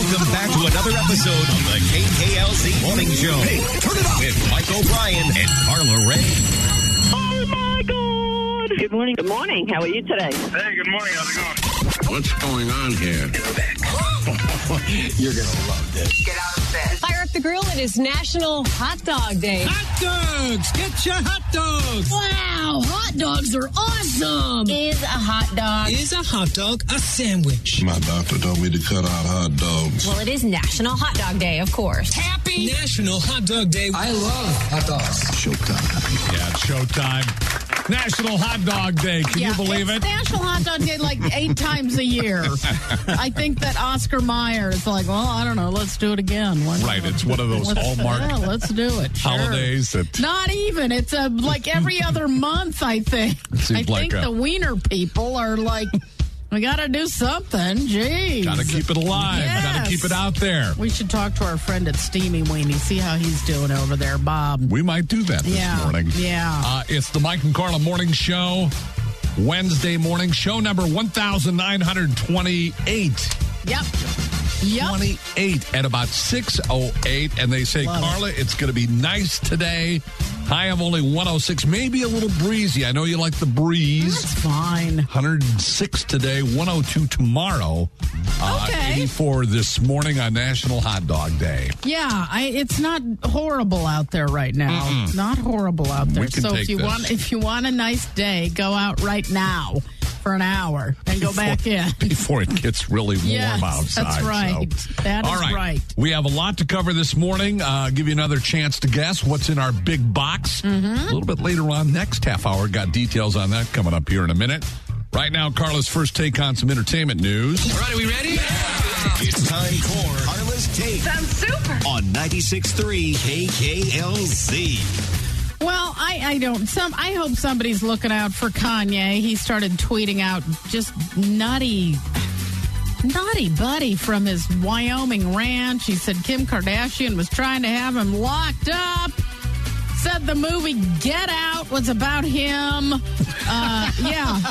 Welcome back to another episode of the KKLZ Morning Show. Hey, turn it up! With Mike O'Brien and Carla Ray. Oh, my God! Good morning. Good morning. How are you today? Hey, good morning. How's it going? What's going on here? You're going to love this. Get out of bed. Fire up the grill. It is National Hot Dog Day. Hot dogs! Get your hot dogs! Wow, hot dogs are awesome. Is a hot dog. Is a hot dog a sandwich? My doctor told me to cut out hot dogs. Well, it is National Hot Dog Day, of course. Happy National Hot Dog Day. I love hot dogs. Showtime. Yeah, it's showtime. National Hot Dog Day. Can you believe it? National Hot Dog Day like 8 times a year. I think that Oscar Mayer is like, well, I don't know. Let's do it again. Right. It's one of those Hallmark let's do it. Sure. holidays. Not even. It's like every other month, I think. I think the wiener people are like, we got to do something. Jeez. Got to keep it alive. Yes. Got to keep it out there. We should talk to our friend at Steamy Weenie, see how he's doing over there, Bob. We might do that this morning. Yeah. It's the Mike and Carla Morning Show. Wednesday morning. Show number 1928. Yep. 28 at about 6:08. And they say, Carla, it's going to be nice today. High of only 106, maybe a little breezy. I know you like the breeze. That's fine. 106 today, 102 tomorrow. Okay. 84 this morning on National Hot Dog Day. Yeah, it's not horrible out there right now. Mm-mm. Not horrible out there. We can So take if you want a nice day, go out right now for an hour and go back in before it gets really warm outside. That's right. So. That is All right. We have a lot to cover this morning. Give you another chance to guess what's in our big box. Mm-hmm. A little bit later on, next half hour. Got details on that coming up here in a minute. Right now, Carla's first take on some entertainment news. All right, are we ready? It's time for Carla's Take. Sounds super. On 96.3 KKLZ. Well, I hope somebody's looking out for Kanye. He started tweeting out just naughty buddy from his Wyoming ranch. He said Kim Kardashian was trying to have him locked up. Said the movie Get Out was about him. Yeah.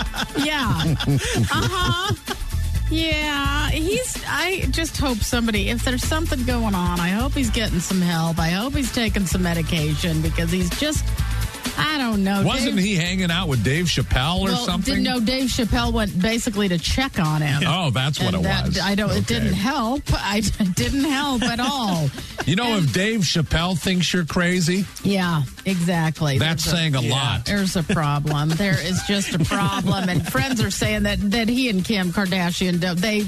Yeah, I just hope somebody, if there's something going on, I hope he's getting some help. I hope he's taking some medication because he's just, I don't know. Wasn't he hanging out with Dave Chappelle or something? No, Dave Chappelle went basically to check on him. Oh, that's what it was. It didn't help. It didn't help at all. You know, if Dave Chappelle thinks you're crazy. Yeah, exactly. That's saying a lot. There's a problem. There is just a problem. And friends are saying that he and Kim Kardashian, they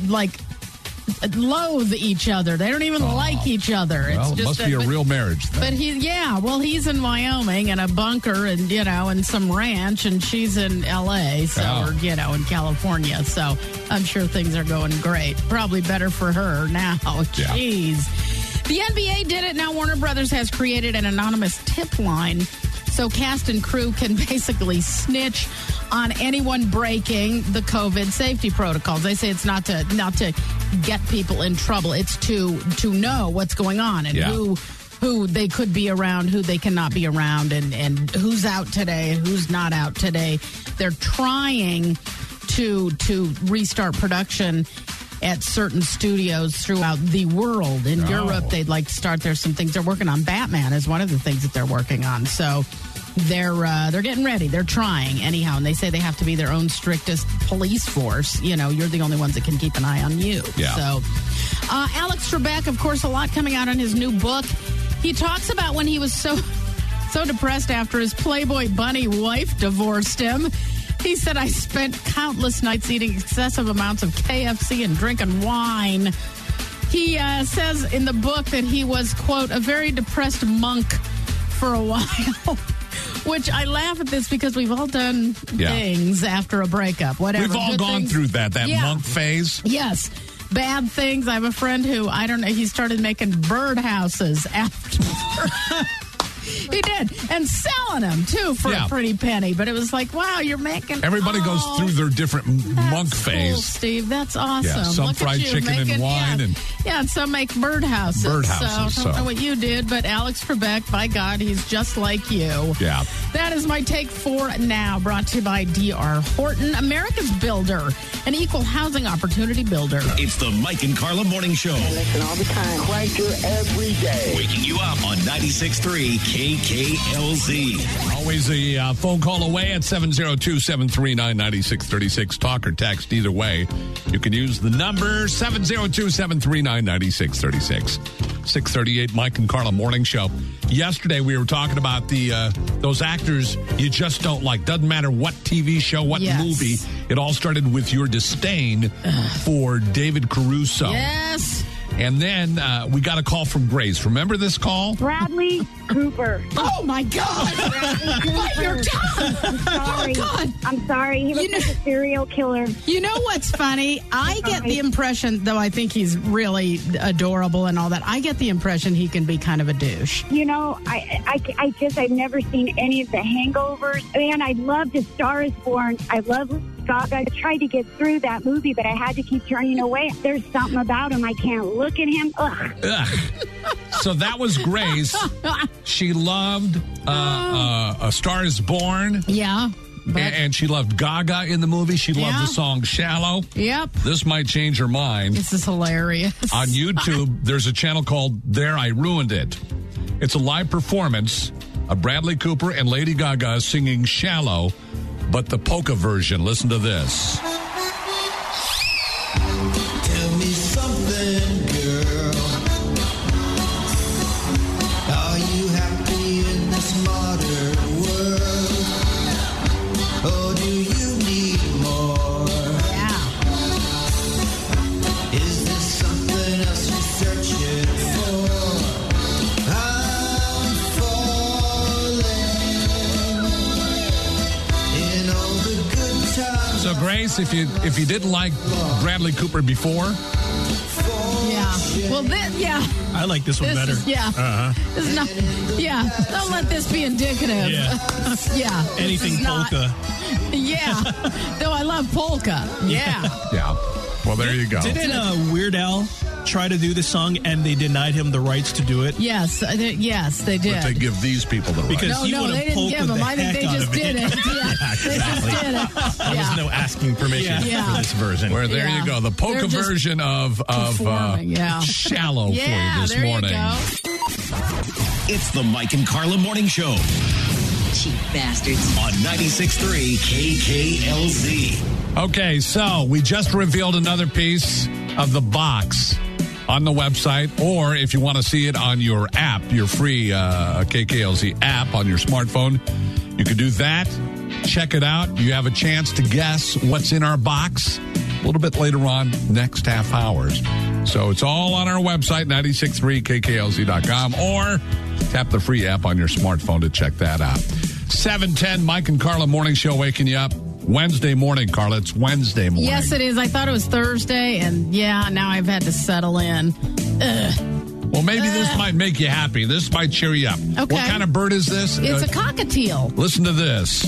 loathe each other. They don't even like each other. Well, it must be a real marriage then. But he's in Wyoming in a bunker and, in some ranch, and she's in L.A., or in California. So I'm sure things are going great. Probably better for her now. Jeez. The NBA did it. Now Warner Brothers has created an anonymous tip line so cast and crew can basically snitch on anyone breaking the COVID safety protocols. They say it's not to get people in trouble. It's to know what's going on and who they could be around, who they cannot be around, and who's out today and who's not out today. They're trying to restart production at certain studios throughout the world. In Europe, they'd like to start. There's some things they're working on. Batman is one of the things that they're working on. So they're getting ready. They're trying anyhow, and they say they have to be their own strictest police force. You're the only ones that can keep an eye on you. Yeah. So Alex Trebek, of course, a lot coming out on his new book. He talks about when he was so depressed after his Playboy bunny wife divorced him. He said, I spent countless nights eating excessive amounts of KFC and drinking wine. He says in the book that he was, quote, a very depressed monk for a while, which I laugh at this because we've all done things after a breakup, whatever. We've all gone through that monk phase. Yes. Bad things. I have a friend who, he started making birdhouses after. He did. And selling them, too, for a pretty penny. But it was like, wow, you're making... Everybody goes through their different monk cool, phase. Steve. That's awesome. Yeah, some Look fried chicken and wine. And some make birdhouses. Birdhouses. So I don't know what you did, but Alex Trebek, by God, he's just like you. Yeah. That is my take for now, brought to you by D.R. Horton, America's builder, an equal housing opportunity builder. It's the Mike and Carla Morning Show. Listen all the time. Cranker every day. Waking you up on 96.3 KKLZ. Always a phone call away at 702-739-9636. Talk or text either way. You can use the number 702-739-9636. 638 Mike and Carla Morning Show. Yesterday we were talking about those actors you just don't like. Doesn't matter what TV show, what movie. It all started with your disdain for David Caruso. Yes. And then we got a call from Grace. Remember this call? Bradley Cooper. Oh, my God. Bite your tongue. I'm sorry. Oh, God. I'm sorry. He looks like a serial killer. You know what's funny? I get the impression, though I think he's really adorable and all that, I get the impression he can be kind of a douche. You know, I've never seen any of the Hangovers. Man, I loved A Star Is Born. I love Gaga. I tried to get through that movie, but I had to keep turning away. There's something about him. I can't look at him. Ugh. So that was Grace. She loved A Star Is Born. Yeah. And she loved Gaga in the movie. She loved the song Shallow. Yep. This might change her mind. This is hilarious. On YouTube, there's a channel called There I Ruined It. It's a live performance of Bradley Cooper and Lady Gaga singing Shallow, but the polka version. Listen to this. Tell me something, girl. Are you happy in this modern world? Or do you need more? Yeah. Is this something else you're searching for? I'm falling in all the good times. So, Grace, if you didn't like Bradley Cooper before, well, I like this one better. This is not, don't let this be indicative. Yeah. Anything polka. Though I love polka. Yeah. Well, there you go. Didn't Weird Al try to do this song and they denied him the rights to do it? Yes, they did. But they give these people the rights. Because no, they didn't give them. I think they just did it. They just did it. There was no asking permission for this version. Where there you go, the polka version of Shallow for you this morning. You go. It's the Mike and Carla Morning Show. Cheap bastards. On 96.3 KKLZ. Okay, so we just revealed another piece of the box on the website, or if you want to see it on your app, your free KKLZ app on your smartphone, you can do that. Check it out. You have a chance to guess what's in our box a little bit later on, next half hours. So it's all on our website, 963KKLZ.com, or tap the free app on your smartphone to check that out. 7:10, Mike and Carla Morning Show waking you up. Wednesday morning, Carla. It's Wednesday morning. Yes, it is. I thought it was Thursday, and now I've had to settle in. Well, maybe this might make you happy. This might cheer you up. Okay. What kind of bird is this? It's a cockatiel. Listen to this.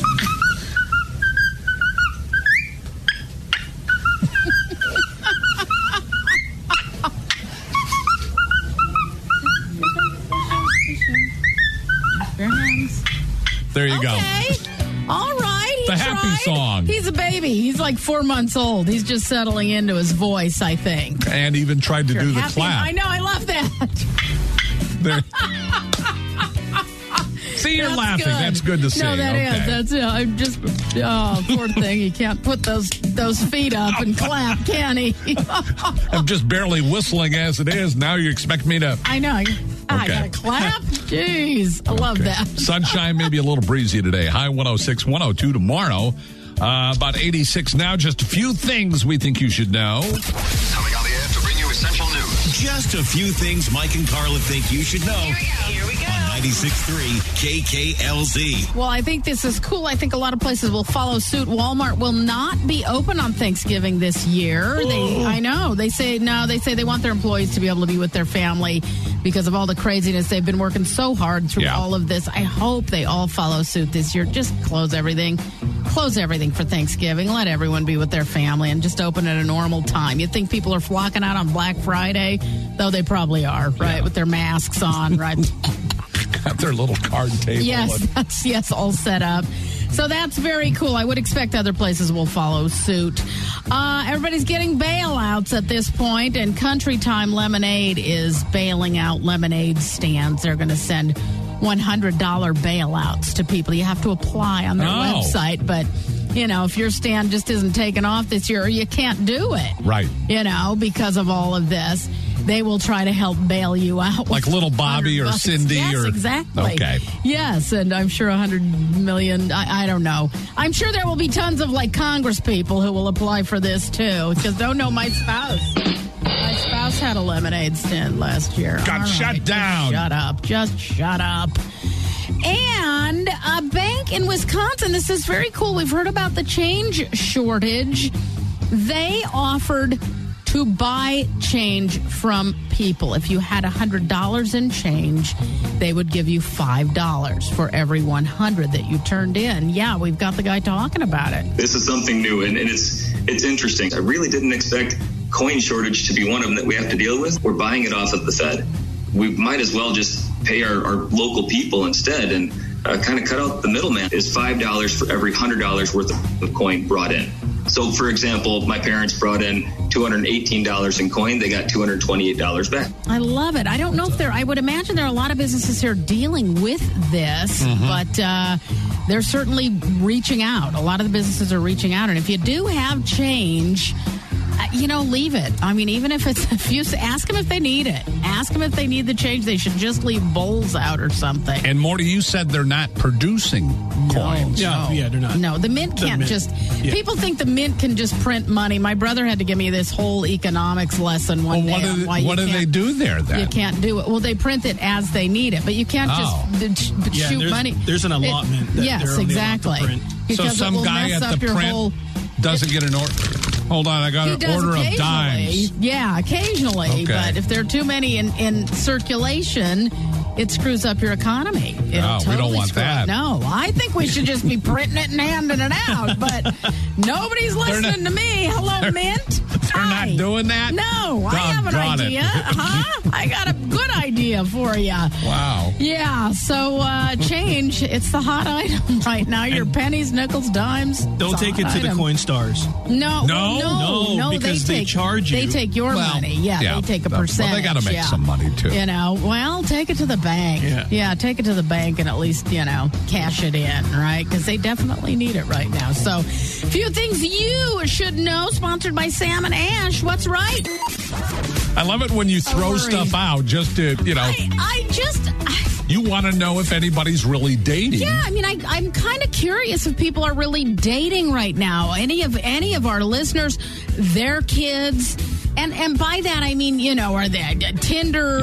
There you go. All right. The happy song. He's a baby. He's like 4 months old. He's just settling into his voice, I think. And even tried to do the clap. I know. I love that. See, you're laughing. Good. That's good to see. No, that is. That's it. I'm just, poor thing. He can't put those feet up and clap, can he? I'm just barely whistling as it is. Now you expect me to. I know. I got to clap? Jeez. I love that. Sunshine, maybe a little breezy today. High 106, 102 tomorrow. About 86 now. Just a few things we think you should know. Coming on the air to bring you essential news. Just a few things Mike and Carla think you should know. Here we go. On 96.3 KKLZ. Well, I think this is cool. I think a lot of places will follow suit. Walmart will not be open on Thanksgiving this year. I know. They say they want their employees to be able to be with their family because of all the craziness. They've been working so hard through all of this. I hope they all follow suit this year. Just close everything. Close everything for Thanksgiving. Let everyone be with their family and just open at a normal time. You think people are flocking out on Black Friday? Though they probably are, right? With their masks on, right? Got their little card table. Yes, all set up. So that's very cool. I would expect other places will follow suit. Everybody's getting bailouts at this point, and Country Time Lemonade is bailing out lemonade stands. They're going to send $100 bailouts to people. You have to apply on their website, but if your stand just isn't taking off this year, you can't do it. Right. Because of all of this. They will try to help bail you out. Like little Bobby or Cindy? Yes, exactly. Okay. Yes, and I'm sure 100 million, I don't know. I'm sure there will be tons of Congress people who will apply for this too. Because don't know my spouse. My spouse had a lemonade stand last year. Got shut down. Just shut up. And a bank in Wisconsin, this is very cool. We've heard about the change shortage. They offered to buy change from people. If you had $100 in change, they would give you $5 for every 100 that you turned in. Yeah, we've got the guy talking about it. This is something new, and it's interesting. I really didn't expect coin shortage to be one of them that we have to deal with. We're buying it off of the Fed. We might as well just pay our local people instead and kind of cut out the middleman. Is $5 for every $100 worth of coin brought in. So, for example, my parents brought in $218 in coin. They got $228 back. I love it. I don't know if I would imagine there are a lot of businesses here dealing with this, but they're certainly reaching out. A lot of the businesses are reaching out. And if you do have change, leave it. I mean, even if you ask them if they need it. Ask them if they need the change. They should just leave bowls out or something. And Morty, you said they're not producing coins. Yeah, they're not. No, the mint can't people think the mint can just print money. My brother had to give me this whole economics lesson one day. What do they do there then? You can't do it. Well, they print it as they need it, but you can't just shoot money. There's an allotment. Yes, exactly. So some guy at the print doesn't get an order. Hold on, I got an order of dimes. Yeah, occasionally. Okay. But if there are too many in circulation, it screws up your economy. We don't want that. No, I think we should just be printing it and handing it out. But nobody's listening to me. Hello, Mint. They're not doing that? No, I have an idea. I got a good idea for you. Wow. Yeah, so change. It's the hot item right now. Your pennies, nickels, dimes. Don't take it to the Coin Stars. No, because they charge you. They take your money. Yeah, they take a percentage. Well, they got to make some money, too. Take it to the bank. Yeah, take it to the bank and at least, cash it in, right? Because they definitely need it right now. So, few things you should know, sponsored by Sam and Ash. What's right? I love it when you throw stuff out just to, You want to know if anybody's really dating. Yeah, I mean, I'm kind of curious if people are really dating right now. Any of our listeners, their kids, and by that I mean, are they Tinder,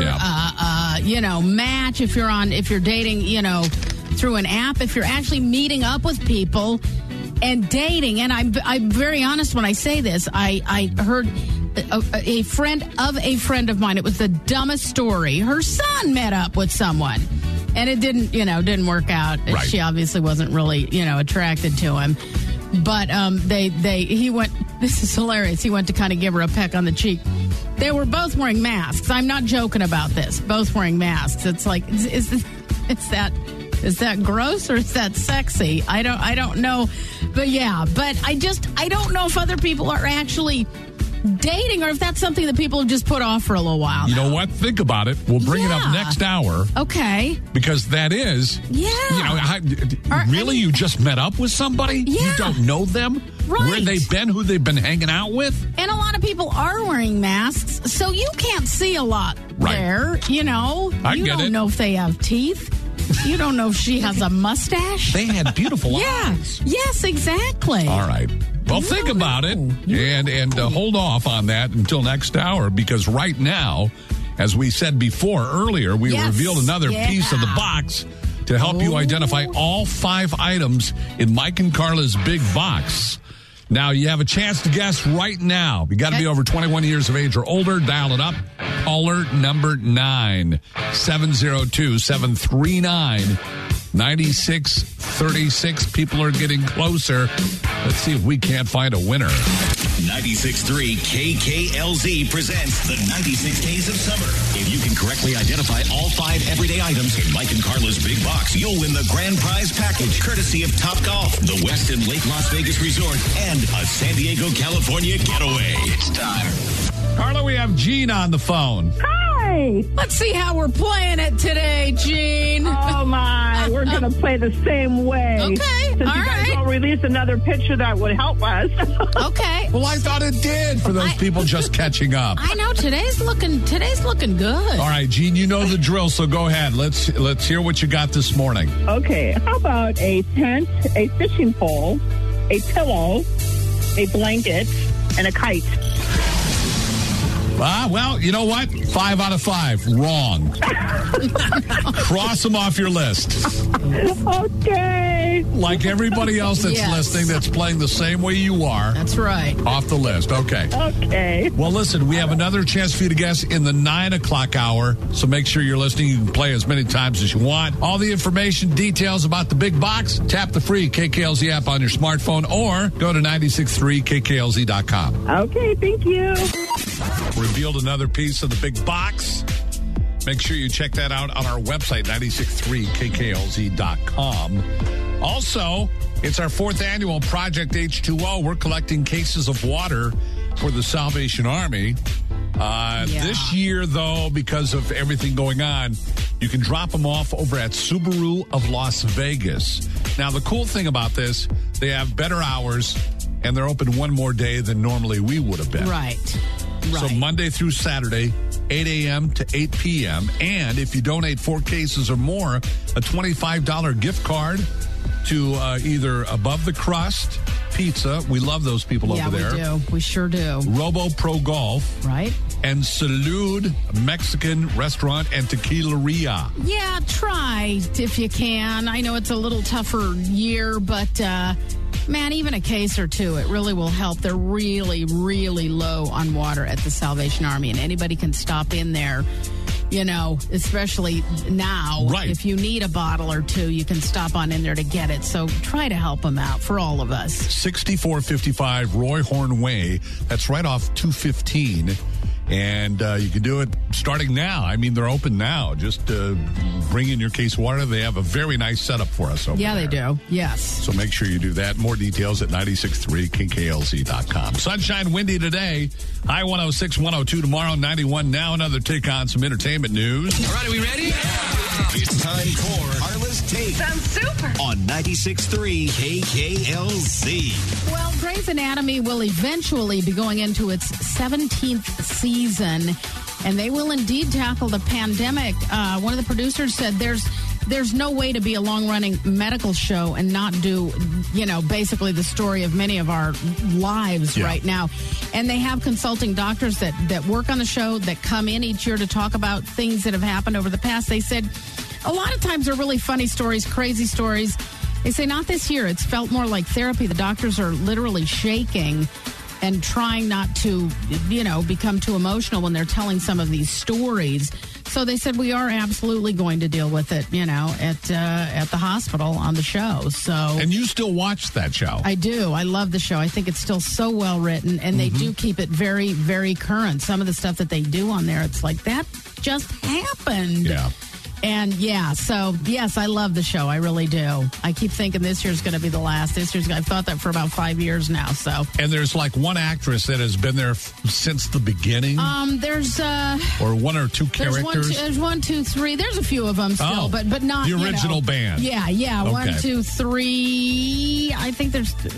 Match if you're dating, through an app, if you're actually meeting up with people and dating. And I'm very honest when I say this. I heard a friend of mine. It was the dumbest story. Her son met up with someone, and it didn't work out. Right. She obviously wasn't really, attracted to him. But he went. This is hilarious. He went to kind of give her a peck on the cheek. They were both wearing masks. I'm not joking about this. Both wearing masks. It's like, is that gross or is that sexy? I don't know. But yeah, I don't know if other people are actually dating or if that's something that people have just put off for a little while. You know what? Think about it. We'll bring it up next hour. Okay. Because that is, you just met up with somebody? Yeah. You don't know them? Right. Where they've been, who they've been hanging out with? And a lot of people are wearing masks, so you can't see a lot there, You don't know if they have teeth. You don't know if she has a mustache. They had beautiful eyes. Yes, exactly. All right. Well, think about it and hold off on that until next hour, because right now, as we said before earlier, we revealed another piece of the box to help you identify all 5 items in Mike and Carla's big box. Now, you have a chance to guess right now. You got to be over 21 years of age or older. Dial it up. Caller number 9, 702-739-9636. People are getting closer. Let's see if we can't find a winner. 96.3 KKLZ presents the 96 Days of Summer. If you can correctly identify all 5 everyday items in Mike and Carla's big box, you'll win the grand prize package, courtesy of Top Golf, the Westin Lake Las Vegas Resort, and a San Diego, California getaway. It's time. Carla, we have Gene on the phone. Hi. Let's see how we're playing it today, Gene. Oh, my. We're going to play the same way. Okay. Since you guys don't release another picture that would help us. Okay. Well, I thought it did for those people just catching up. I know. Today's looking good. All right, Gene, you know the drill, so go ahead. Let's hear what you got this morning. Okay. How about a tent, a fishing pole, a pillow, a blanket, and a kite? Well, you know what? 5 out of 5. Wrong. Cross them off your list. Okay. Like everybody else that's listening that's playing the same way you are. That's right. Off the list. Okay. Okay. Well, listen, we have another chance for you to guess in the 9 o'clock hour, so make sure you're listening. You can play as many times as you want. All the information, details about the big box, tap the free KKLZ app on your smartphone or go to 963KKLZ.com. Okay, thank you. Revealed another piece of the big box. Make sure you check that out on our website, 963KKLZ.com. Also, it's our 4th annual Project H2O. We're collecting cases of water for the Salvation Army. This year, though, because of everything going on, you can drop them off over at Subaru of Las Vegas. Now, the cool thing about this, they have better hours, and they're open one more day than normally we would have been. Right. So Monday through Saturday, 8 a.m. to 8 p.m. And if you donate 4 cases or more, a $25 gift card to either Above the Crust Pizza. We love those people over there. Yeah, we do. We sure do. Robo Pro Golf. Right. And Salud Mexican Restaurant and Tequileria. Yeah, try if you can. I know it's a little tougher year, but man, even a case or 2, it really will help. They're really, really low on water at the Salvation Army, and anybody can stop in there, you know, especially now. Right. If you need a bottle or 2, you can stop on in there to get it. So try to help them out for all of us. 6455 Roy Horn Way. That's right off 215. And you can do it starting now. I mean, they're open now. Just bring in your case of water. They have a very nice setup for us over there. Yeah, they do. Yes. So make sure you do that. More details at 963KKLZ.com. Sunshine, windy today. High 106, 102 tomorrow, 91 now. Another take on some entertainment news. All right, are we ready? Yeah. It's time for Carla's Take. Sounds super. On 96.3 KKLZ. Well, Grey's Anatomy will eventually be going into its 17th season, and they will indeed tackle the pandemic. One of the producers said there's no way to be a long-running medical show and not do, you know, basically the story of many of our lives right now. And they have consulting doctors that work on the show that come in each year to talk about things that have happened over the past. They said a lot of times they're really funny stories, crazy stories. They say not this year. It's felt more like therapy. The doctors are literally shaking and trying not to, you know, become too emotional when they're telling some of these stories. So they said we are absolutely going to deal with it, you know, at the hospital on the show. So, and you still watch that show? I do. I love the show. I think it's still so well written, and they do keep it very, very current. Some of the stuff that they do on there, it's like that just happened. Yeah. And yeah, so yes, I love the show. I really do. I keep thinking this year's going to be the last. I've thought that for about 5 years now. So, and there's like one actress that has been there since the beginning. There's or 1 or 2 characters. There's 1, 2, 3. There's a few of them still, but not the original band. Yeah. Okay. 1, 2, 3. I think there's 3.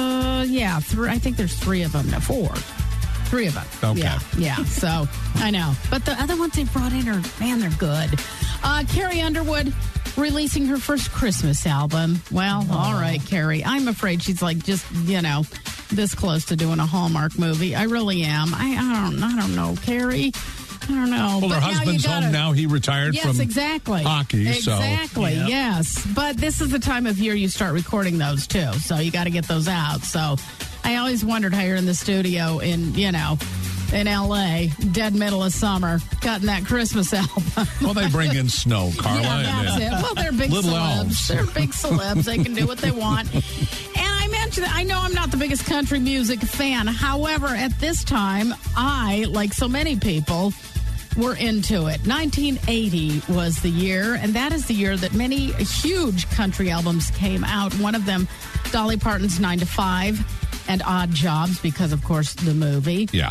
I think there's 3 of them now. 4. 3 of them. Okay. Yeah. So I know, but the other ones they brought in they're good. Carrie Underwood releasing her first Christmas album. Well, all right, Carrie. I'm afraid she's like just, you know, this close to doing a Hallmark movie. I really am. I don't know, Carrie. I don't know. Well, her husband's home now. He retired from hockey. Exactly, yes. But this is the time of year you start recording those, too. So you got to get those out. So I always wondered how you're in the studio in L.A., dead middle of summer, cutting that Christmas album. Well, they bring in snow, Carla. Yeah, that's it. Well, they're big little celebs. elves. They're big celebs. They can do what they want. And I mentioned that I know I'm not the biggest country music fan. However, at this time, I, like so many people, were into it. 1980 was the year, and that is the year that many huge country albums came out. One of them, Dolly Parton's 9 to 5 and Odd Jobs, because, of course, the movie. Yeah.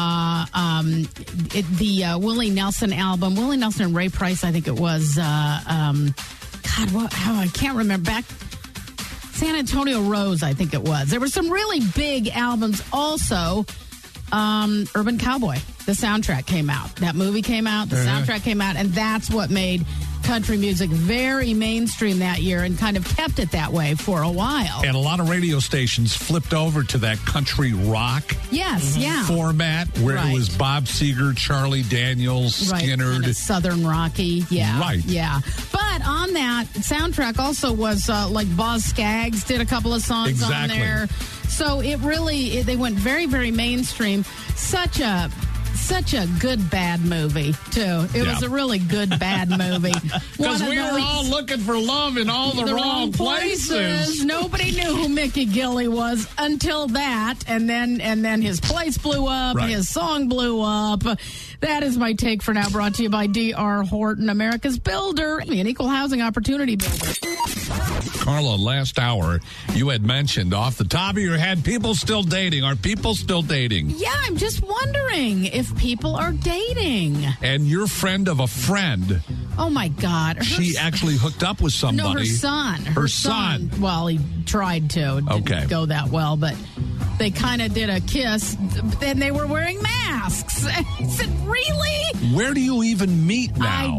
The Willie Nelson album, Willie Nelson and Ray Price, I think it was, I can't remember. Back San Antonio Rose, I think it was. There were some really big albums also. Urban Cowboy, the soundtrack came out. That movie came out, the soundtrack came out, and that's what made country music very mainstream that year and kind of kept it that way for a while. And a lot of radio stations flipped over to that country rock format where it was Bob Seger, Charlie Daniels, Skinner. Kind of Southern Rocky. Yeah. Right. Yeah. But on that soundtrack also was like Boz Scaggs did a couple of songs on there. So it really, they went very, very mainstream. Such a good bad movie, too. It was a really good bad movie. Because we were all looking for love in all the wrong places. Nobody knew who Mickey Gilley was until that, and then his place blew up, his song blew up. That is my take for now, brought to you by D.R. Horton, America's builder, an equal housing opportunity builder. Carla, last hour, you had mentioned off the top of your head, people still dating. Are people still dating? Yeah, I'm just wondering if people are dating. And your friend of a friend. Oh, my God. She actually hooked up with somebody. No, her son. Her son. Well, he tried to. It didn't go that well, but they kind of did a kiss. Then they were wearing masks. I said, really? Where do you even meet now? I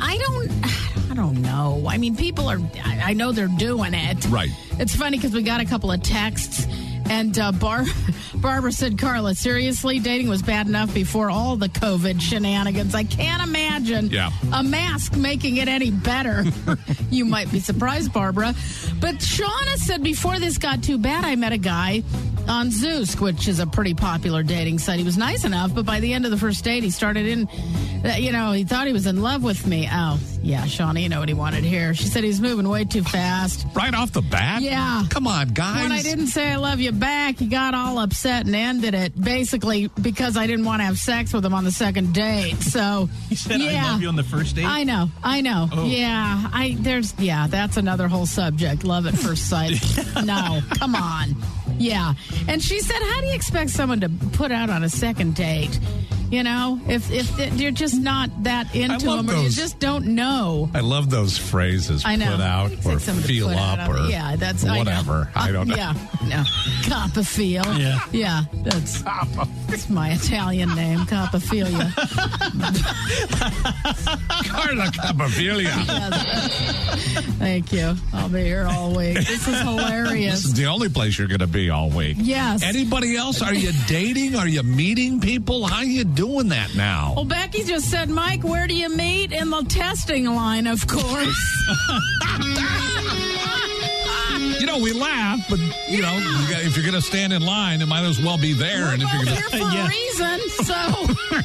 don't know. I mean, people are, I know they're doing it. Right. It's funny because we got a couple of texts. And Barbara said, Carla, seriously, dating was bad enough before all the COVID shenanigans. I can't imagine a mask making it any better. You might be surprised, Barbara. But Shauna said, before this got too bad, I met a guy on Zeus, which is a pretty popular dating site. He was nice enough, but by the end of the first date, he started he thought he was in love with me. Oh, yeah, Shauna, you know what he wanted here. She said he was moving way too fast. Right off the bat? Yeah. Come on, guys. When I didn't say I love you back, he got all upset and ended it, basically because I didn't want to have sex with him on the second date. So he said, I love you on the first date? I know. Oh. Yeah, that's another whole subject. Love at first sight. No, come on. Yeah. And she said, how do you expect someone to put out on a second date? You know, if you're just not that into them, or you just don't know. I love those phrases. I know. Put out or feel up or that's whatever. I don't know. Yeah, no. Coppa-feel. Yeah, that's my Italian name, Coppa-filia. Carla Coppa-filia. Thank you. I'll be here all week. This is hilarious. This is the only place you're going to be all week. Yes. Anybody else? Are you dating? Are you meeting people? How you doing that now? Well, Becky just said, Mike, where do you meet? In the testing line, of course. You know, we laugh, but, you know, if you're going to stand in line, it might as well be there. We're and if you're here for a reason, so...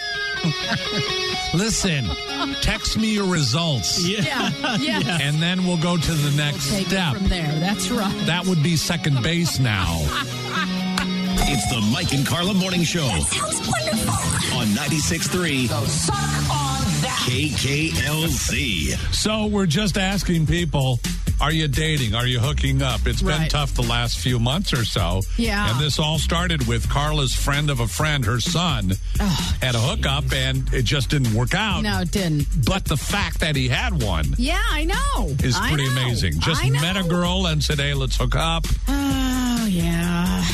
Listen, text me your results. Yeah. And then we'll go to the next Take step. It from there, that's right. That would be second base now. It's the Mike and Carla Morning Show. That sounds wonderful. On 96.3. So suck on that. KKLZ. So we're just asking people, are you dating? Are you hooking up? It's been tough the last few months or so. Yeah. And this all started with Carla's friend of a friend, her son, had a hookup, and it just didn't work out. No, it didn't. But the fact that he had one I know. is pretty amazing. Just met a girl and said, hey, let's hook up. Oh, yeah. Oh,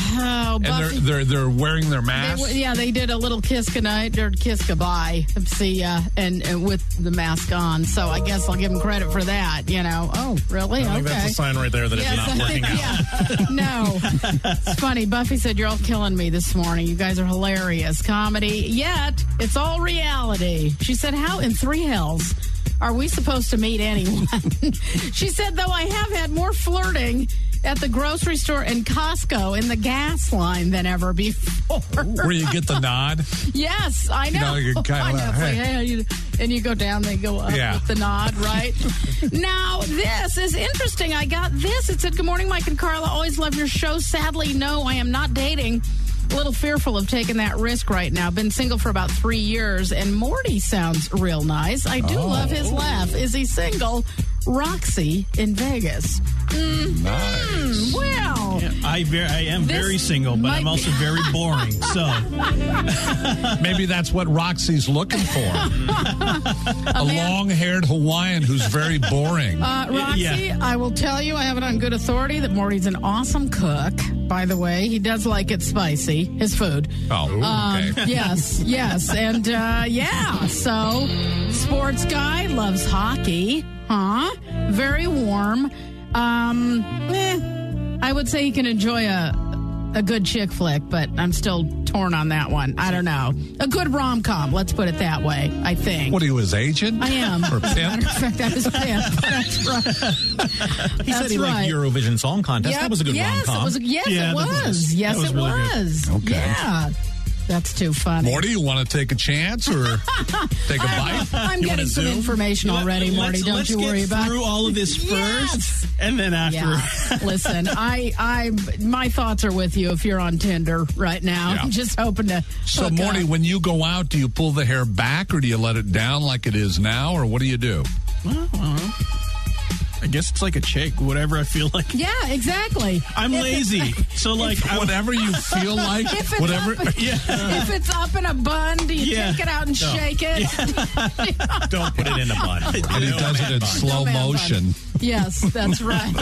So and Buffy, they're wearing their masks. they did a little kiss goodnight or kiss goodbye. See ya, and with the mask on. So I guess I'll give them credit for that. Oh, really? I think that's a sign right there that it's not working out. Yeah. No, it's funny. Buffy said, "You're all killing me this morning. You guys are hilarious. Comedy, yet it's all reality." She said, "How in three hells are we supposed to meet anyone?" She said, "Though I have had more flirting at the grocery store and Costco in the gas line than ever before." Where you get the nod? Yes, I know. You kind of, hey. And you go down, they go up with the nod, right? Now, this is interesting. I got this. It said, "Good morning, Mike and Carla. Always love your show. Sadly, no, I am not dating. A little fearful of taking that risk right now. Been single for about 3 years, and Morty sounds real nice. I do love his laugh. Is he single? Roxy in Vegas." Nice. Well, I am very single, but I'm also very boring. So maybe that's what Roxy's looking for. A long-haired Hawaiian who's very boring. Roxy, I will tell you, I have it on good authority that Morty's an awesome cook. By the way, he does like it spicy, his food. Oh, okay. Yes. And, so sports guy, loves hockey. Very warm. I would say he can enjoy a good chick flick, but I'm still torn on that one. I don't know. A good rom-com, let's put it that way, I think. What are you, his agent? I am. Or pimp? Matter of fact, that was pimp. That's right. He said he liked Eurovision Song Contest. That was a good rom-com. Yes, it was. Yes, it was. Okay. Yeah. That's too funny. Morty, you want to take a chance or take a bite? I'm getting some information already, Morty. Don't you worry about it. Let's get through all of this first, and then after. Yeah. Listen, my thoughts are with you if you're on Tinder right now. Yeah. I'm just hoping to. So, Morty, when you go out, do you pull the hair back or do you let it down like it is now, or what do you do? I guess it's like a chick, whatever I feel like. Yeah, exactly. I'm lazy. So, whatever you feel like, whatever. If it's up in a bun, do you take it out and shake it? Don't put it in a bun. And he does it in slow motion. Yes, that's right.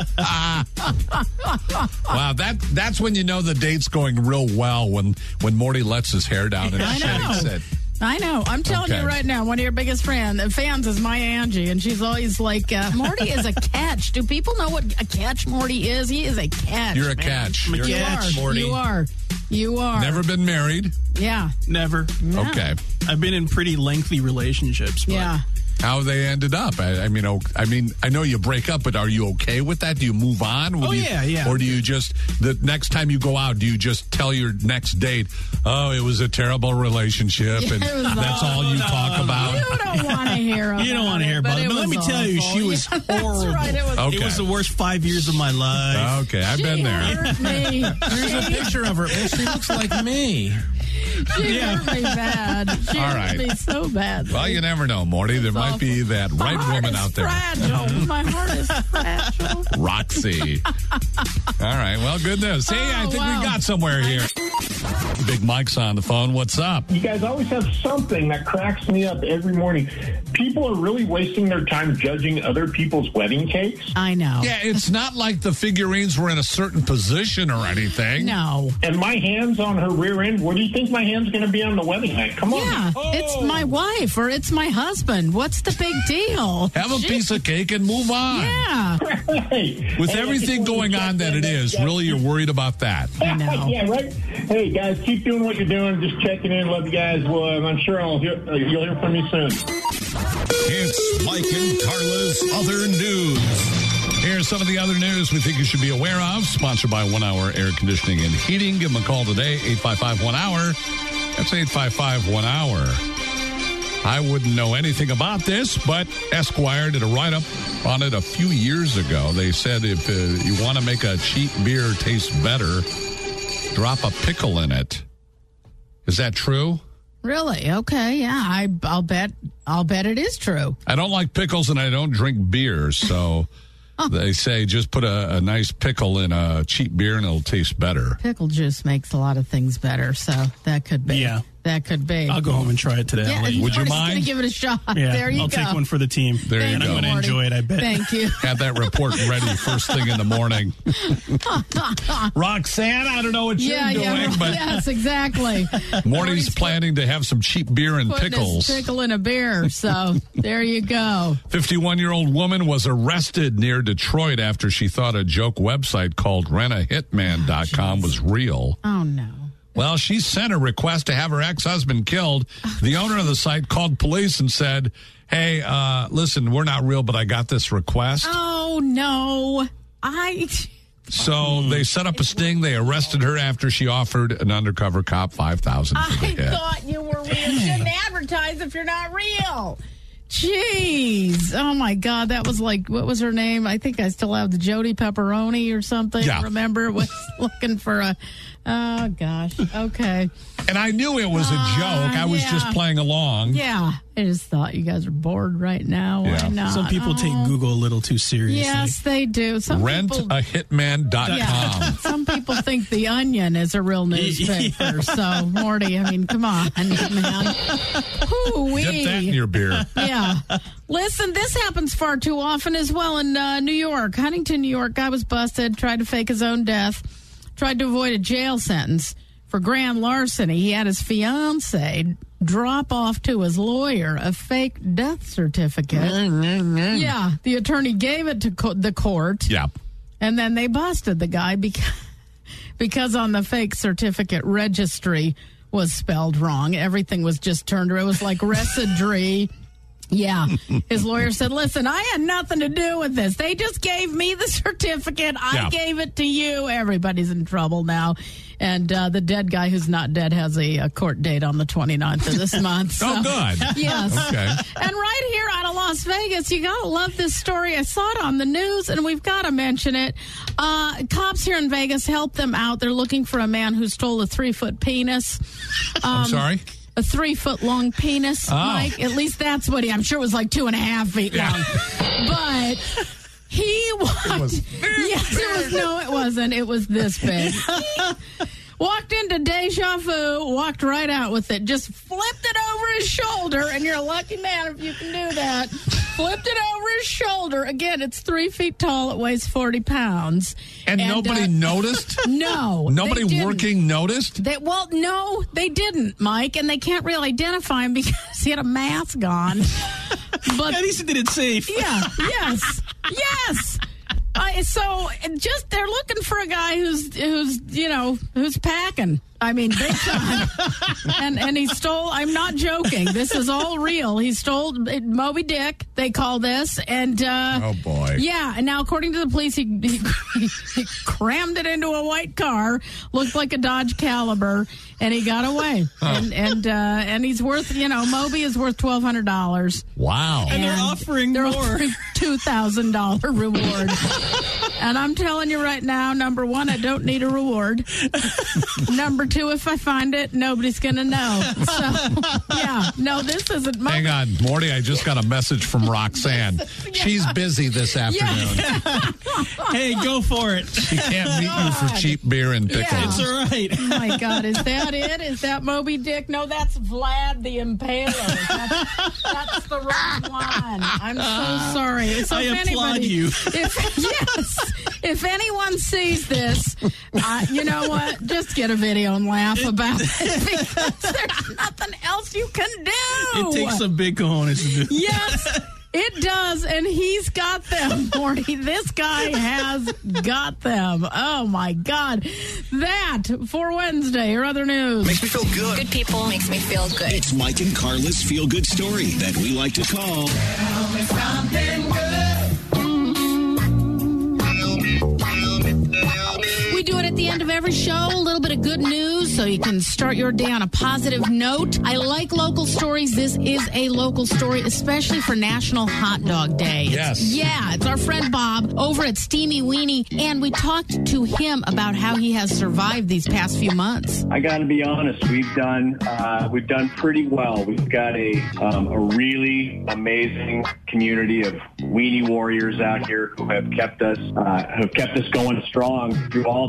Wow, that's when you know the date's going real well, when Morty lets his hair down and shakes it. I know. I'm telling you right now, one of your biggest fans is my Angie, and she's always like, Morty is a catch. Do people know what a catch Morty is? He is a catch. You're a catch. You're a catch, Morty. You are. Never been married? Yeah. Never. No. Okay. I've been in pretty lengthy relationships. But yeah. How they ended up? I mean, I know you break up, but are you okay with that? Do you move on? Yeah. Or do you just, the next time you go out, do you just tell your next date, "Oh, it was a terrible relationship," and that's all you talk about? You don't want to hear about it. You don't want to hear about it. But let me tell you, she was horrible. That's right. It was the worst 5 years of my life. Okay, I've been there. Hurt me. Here's a picture of her. She looks like me. She hurt me bad. She hurt me so bad. Well, you never know, Morty. There might be that right woman out there. Fragile. My heart is fragile. Roxy. All right. Well, good news. See, I think we got somewhere here. Big Mike's on the phone. What's up? You guys always have something that cracks me up every morning. People are really wasting their time judging other people's wedding cakes. I know. Yeah, it's not like the figurines were in a certain position or anything. No. And my hand's on her rear end. What do you think my hand's going to be on the wedding night? Come on. Yeah, it's my wife or it's my husband. What's the big deal? Have a piece of cake and move on. Yeah. With everything going on that it is, really you're worried about that. I know. Yeah, right? Hey, guys, keep doing what you're doing. Just checking in. Love you guys. Well, I'm sure you'll hear from me soon. It's Mike and Carla's Other News. Here's some of the other news we think you should be aware of. Sponsored by 1 Hour Air Conditioning and Heating. Give them a call today, 855-1-HOUR. That's 855-1-HOUR. I wouldn't know anything about this, but Esquire did a write-up on it a few years ago. They said if you want to make a cheap beer taste better, drop a pickle in it. Is that true? Really? Okay. Yeah. I'll bet it is true. I don't like pickles and I don't drink beer, so they say just put a nice pickle in a cheap beer and it'll taste better. Pickle juice makes a lot of things better, so that could be. Yeah. That could be. I'll go home and try it today. Yeah, Would you Marty's mind? gonna give it a shot. Yeah, There you I'll go. take one for the team. There you and go. I'm going to Marty. enjoy it, I bet. Thank you. Have that report ready first thing in the morning. Roxanne, I don't know what you're doing, but yes, exactly. Morty's planning to have some cheap beer and Putting pickles. his pickle in a beer. So there you go. 51-year-old woman was arrested near Detroit after she thought a joke website called rentahitman.com was real. Oh, no. Well, she sent a request to have her ex-husband killed. The owner of the site called police and said, hey, listen, we're not real, but I got this request. Oh, no. So they set up a sting. They arrested her after she offered an undercover cop $5,000 for the hit. I thought you were real. You shouldn't advertise if you're not real. Jeez. Oh, my God. That was like, what was her name? I think I still have the Jody Pepperoni or something. Yeah. Remember? Was looking for a... Oh, gosh. Okay. And I knew it was a joke. I was just playing along. Yeah. I just thought you guys are bored right now. Why not? Some people take Google a little too seriously. Yes, they do. Rentahitman.com. Yeah. Some people think The Onion is a real newspaper. So, Morty, I mean, come on, man. Hoo-wee. Dip that in your beer. Yeah. Listen, this happens far too often as well in New York. Huntington, New York, guy was busted, tried to fake his own death, tried to avoid a jail sentence for grand larceny. He had his fiancée drop off to his lawyer a fake death certificate. Yeah, the attorney gave it to the court. Yeah. And then they busted the guy because on the fake certificate registry was spelled wrong. Everything was just turned around. It was like residry. Yeah. His lawyer said, listen, I had nothing to do with this. They just gave me the certificate. I gave it to you. Everybody's in trouble now. And the dead guy who's not dead has a court date on the 29th of this month. So, oh, good. Yes. Okay. And right here out of Las Vegas, you got to love this story. I saw it on the news, and we've got to mention it. Cops here in Vegas helped them out. They're looking for a man who stole a 3-foot penis. I'm sorry? A 3-foot-long penis, Mike. At least that's what I'm sure it was like 2.5 feet long. But he walked. It wasn't. It was this big. Walked into Deja Vu, walked right out with it, just flipped it over his shoulder, and you're a lucky man if you can do that. Flipped it over his shoulder. Again, it's 3 feet tall. It weighs 40 pounds. And nobody noticed? No. Nobody working noticed? No, they didn't, Mike, and they can't really identify him because he had a mask on. But at least he did it safe. Yeah, yes. So they're looking for a guy who's packing. I mean, big time. and he stole, I'm not joking. This is all real. He stole Moby Dick, they call this. And, oh, boy. Yeah. And now, according to the police, he crammed it into a white car, looked like a Dodge Caliber, and he got away. And he's worth, Moby is worth $1,200. Wow. And they're offering more. $2,000 reward. And I'm telling you right now, number one, I don't need a reward. Number two, if I find it, nobody's going to know. So, yeah. No, this isn't Moby. Hang on, Morty, I just got a message from Roxanne. She's busy this afternoon. Yeah. Hey, go for it. She can't meet you for cheap beer and pickles. Yeah. It's all right. Oh, my God. Is that it? Is that Moby Dick? No, that's Vlad the Impaler. That's the wrong one. I'm so sorry. So I applaud you. If anyone sees this, you know what? Just get a video and laugh about it because there's nothing else you can do. It takes some big cojones to do. Yes, it does, and he's got them, Morty. This guy has got them. Oh, my God. That for Wednesday or other news. Makes me feel good. Good people makes me feel good. It's Mike and Carla's feel-good story that we like to call... Tell me something good. We do it at the end of every show, a little bit of good news so you can start your day on a positive note. I like local stories. This is a local story, especially for National Hot Dog Day. Yes. It's our friend Bob over at Steamy Weenie, and we talked to him about how he has survived these past few months. I got to be honest, we've done pretty well. We've got a really amazing community of weenie warriors out here who have kept us going strong through all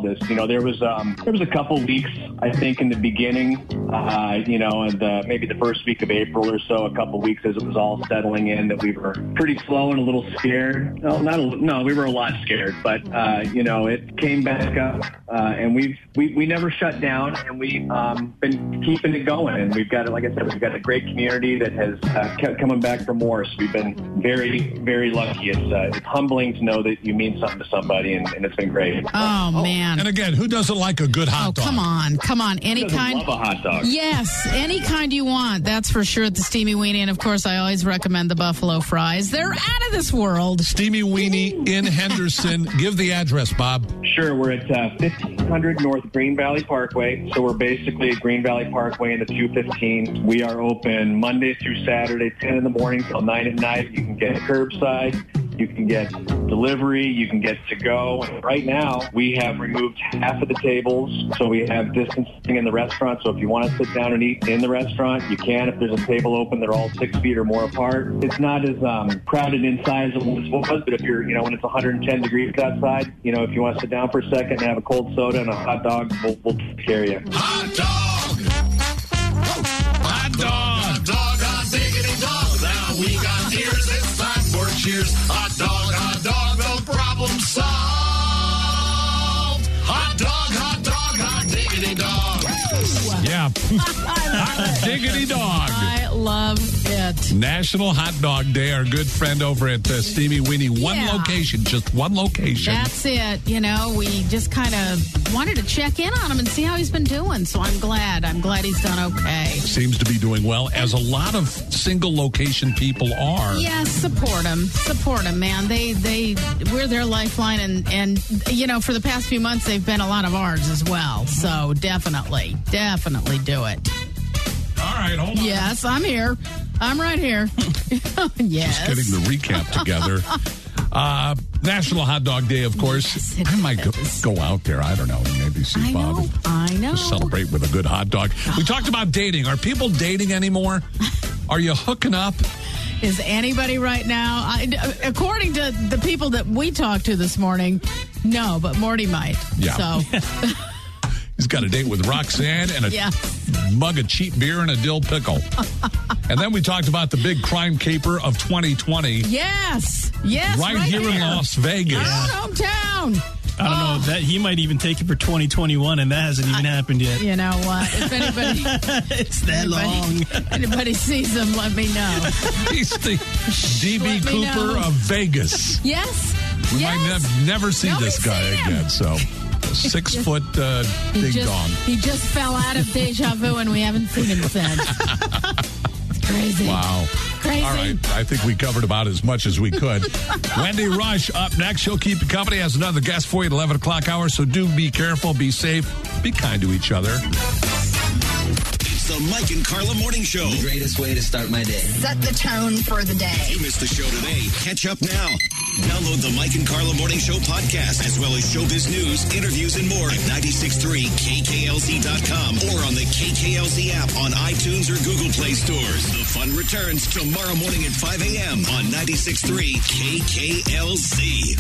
this. There was a couple weeks, I think, in the beginning, and maybe the first week of April or so, a couple weeks as it was all settling in, that we were pretty slow and a little scared. No, we were a lot scared, but it came back up, and we never shut down, and we've been keeping it going. And we've got, like I said, we've got a great community that has kept coming back for more. So we've been very, very lucky. It's humbling to know that you mean something to somebody, and it's been great. Oh, man. And again, who doesn't like a good hot dog? Come on. Any kind. Love a hot dog. Yes, any kind you want. That's for sure at the Steamy Weenie. And of course, I always recommend the buffalo fries. They're out of this world. Steamy Weenie in Henderson. Give the address, Bob. Sure. We're at 1500 North Green Valley Parkway. So we're basically at Green Valley Parkway in the 215. We are open Monday through Saturday, 10 in the morning till 9 at night. You can get curbside. You can get delivery. You can get to go. And right now, we have removed half of the tables, so we have distancing in the restaurant. So if you want to sit down and eat in the restaurant, you can. If there's a table open, they're all 6 feet or more apart. It's not as crowded inside as it was, but if you're, when it's 110 degrees outside, if you want to sit down for a second and have a cold soda and a hot dog, we'll take care of you. Hot dog! Hot dog! Hot dog, hot diggity dog! Now we got ears, it's time for cheers. Hot dog, no problem solved. Hot diggity dog. Yeah. Hot diggity dog. I love it. National Hot Dog Day. Our good friend over at Steamy Weenie. One location, just one location. That's it. We just kind of wanted to check in on him and see how he's been doing. So I'm glad he's done okay. Seems to be doing well, as a lot of single location people are. Yes, support them, man. We're their lifeline, and for the past few months they've been a lot of ours as well. So definitely do it. All right, hold on. Yes, I'm here. I'm right here. Yes. Just getting the recap together. National Hot Dog Day, of course. I might go out there. I don't know. Maybe see Bob. I know. Celebrate with a good hot dog. We talked about dating. Are people dating anymore? Are you hooking up? Is anybody right now? According to the people that we talked to this morning, no, but Morty might. Yeah. So. He's got a date with Roxanne and a mug of cheap beer and a dill pickle. And then we talked about the big crime caper of 2020. Yes. Right here in Las Vegas. Our hometown. I don't know, that he might even take it for 2021, and that hasn't even happened yet. You know what? If anybody... it's that long. Anybody sees him, let me know. He's the D.B. Cooper of Vegas. Yes. We might never see this guy again, so... 6 foot big dog. He just fell out of Deja Vu, and we haven't seen him since. It's crazy. Wow. Crazy. All right. I think we covered about as much as we could. Wendy Rush up next. She'll keep you company. Has another guest for you at 11 o'clock hour. So do be careful. Be safe. Be kind to each other. It's the Mike and Carla Morning Show. The greatest way to start my day. Set the tone for the day. If you missed the show today, catch up now. Download the Mike and Carla Morning Show podcast, as well as showbiz news, interviews, and more at 963KKLZ.com or on the KKLZ app on iTunes or Google Play stores. The fun returns tomorrow morning at 5 a.m. on 963 KKLZ.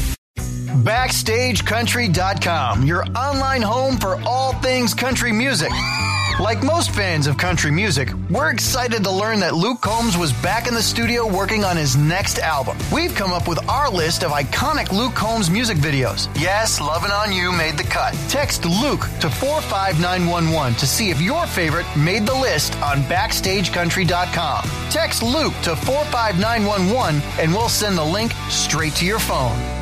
BackstageCountry.com, your online home for all things country music. Like most fans of country music, we're excited to learn that Luke Combs was back in the studio working on his next album. We've come up with our list of iconic Luke Combs music videos. Yes, Lovin' On You made the cut. Text Luke to 45911 to see if your favorite made the list on BackstageCountry.com. Text Luke to 45911 and we'll send the link straight to your phone.